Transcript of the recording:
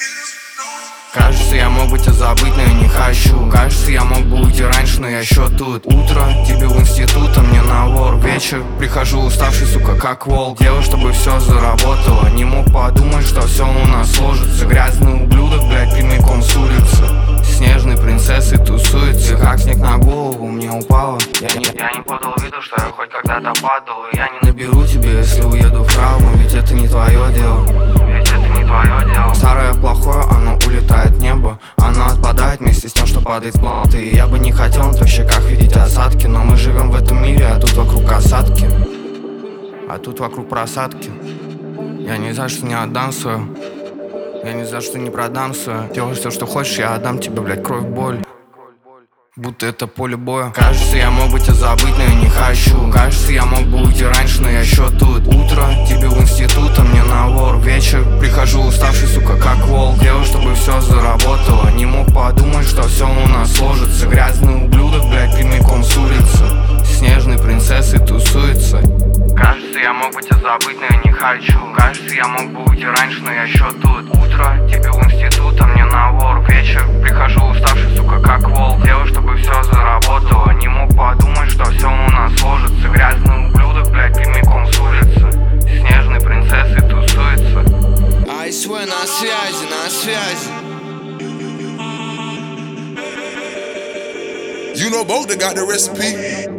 Кажется, я мог бы тебя забыть, но я не хочу. Кажется, я мог бы уйти раньше, но я еще тут. Утро, тебе в институт, а мне на вор. Вечер, прихожу уставший, сука, как волк. Делаю, чтобы все заработало. Не мог подумать, что все у нас сложится. Грязный ублюдок, блядь, прямиком с улицы. Снежной принцессы тусуется, как снег на голову мне упало. Я не подал виду, что я хоть когда-то падал. И я не наберу тебе, если уеду в травму. Ведь это не твое дело. Старое плохое, оно улетает в небо. Оно отпадает вместе с тем, что падает с планеты. И я бы не хотел на твоих щеках видеть осадки. Но мы живем в этом мире, а тут вокруг осадки. А тут вокруг просадки. Я ни за что не отдам свое. Я ни за что не продам свое. Делай все, что хочешь, я отдам тебе, блядь, кровь, боль. Будто это поле боя. Кажется, я мог бы тебя забыть, но я не хочу. Кажется, я мог бы уйти раньше, но я еще тут. Утро, тебе в институт, а мне на вор. Вечер, прихожу уставший, сука, как волк. Делаю, чтобы все заработало. Не мог подумать, что все у нас сложится. Грязный ублюдок, блядь, прямиком с улицы. Снежной принцессы тусуется. Кажется, я мог бы тебя забыть, но я не хочу. Кажется, я мог бы уйти раньше, но я еще тут. Утро, тебе в институт, а мне на вор. Вечер, прихожу уставший, сука, как волк. Делаю, чтобы все заработало. Не мог подумать, что все у нас сложится. Грязный ублюдок, блядь, прямиком с улицы. Снежной принцессы тусуется. АСВ на связи, на связи. You know Bolt got the recipe.